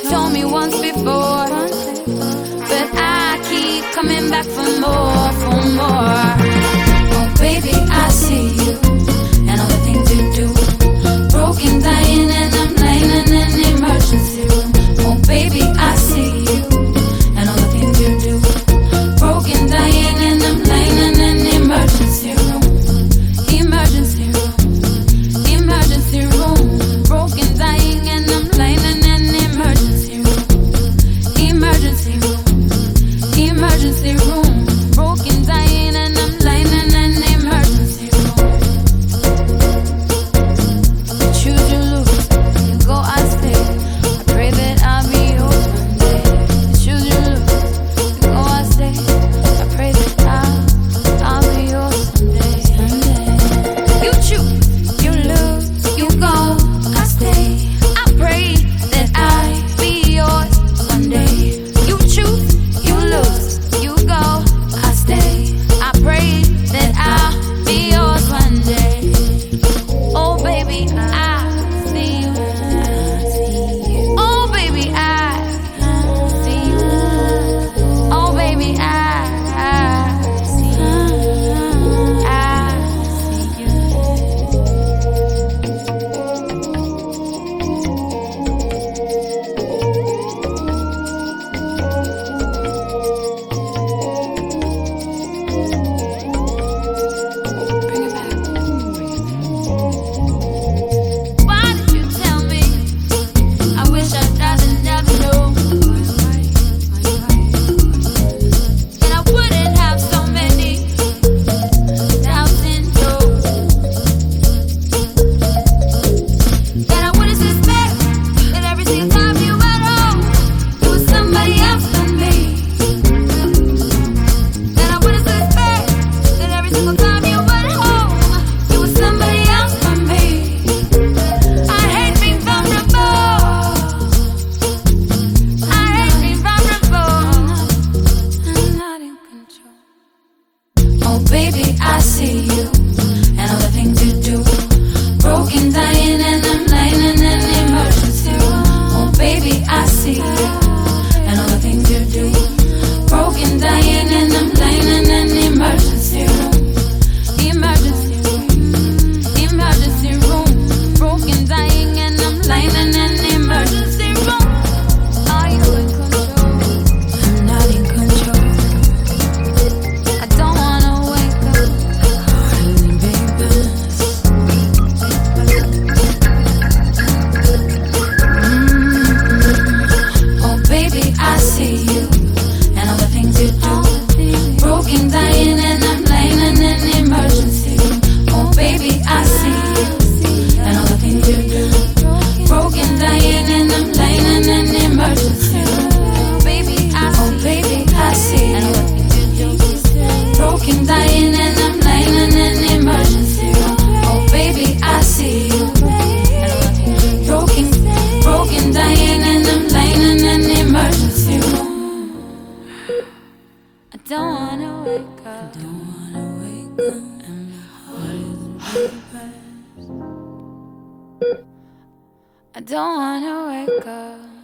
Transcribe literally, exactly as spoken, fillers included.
told me once before, but I keep coming back for more, for more. Oh baby, I see you and all the things you do. Broken, dying, and I'm lying in an emergency room. Oh baby, I see you and all the things you do. Broken, dying, and I'm lying in an emergency room. Emergency room, emergency room. Broken, dying, and I'm lying in an emergency room. Emergency room, emergency room. Broken, dying, and I'm lying in an emergency room. Choose you lose, you go I stay. I pray that I'll be yours one day. Choose you lose, you go I stay. I pray that I'll, I'll be yours someday, someday. You choose, you lose, you go I stay. I pray that I'll be yours someday. You choose, you lose, you go I stay. I pray that I'll be yours one day. Oh baby, I see you. Oh baby, I see you. Oh baby, I see you. I see you. Bring it back. Why did you tell me? I wish I'd rather never know. And I wouldn't have so many doubts and doors. That I wouldn't suspect that every single time you went home, it was somebody else than me. That I wouldn't suspect that every single time you went home, it was somebody else than me. I hate being vulnerable. I hate being vulnerable. I'm not in control. Oh baby, I see you and all the things you do. Broken, dying, and I'm lying in an emergency room. Oh baby, I see you and all the things you do. Broken, dying, and I'm lying in an emergency room. Emergency room, emergency room. Broken, dying, and I'm lying in an emergency room. Are you in control? I'm not in control. I don't wanna wake up crying, baby. Mm-hmm. Oh baby, I see you and all the things you do. Broken, dying, and I'm lying in an emergency room. Oh baby, I see you and all the things you do. Broken, dying, and I'm lying in an emergency room. Baby, I oh baby, I see you and all the things you do. Broken, dying, and I'm lying in an emergency room. Oh baby, I see you and all the things you do. Broken, broken, dying, and I'm lying in an emergency room. I don't wanna wake up. I don't wanna wake up. And my heart is beating fast. I don't wanna wake up.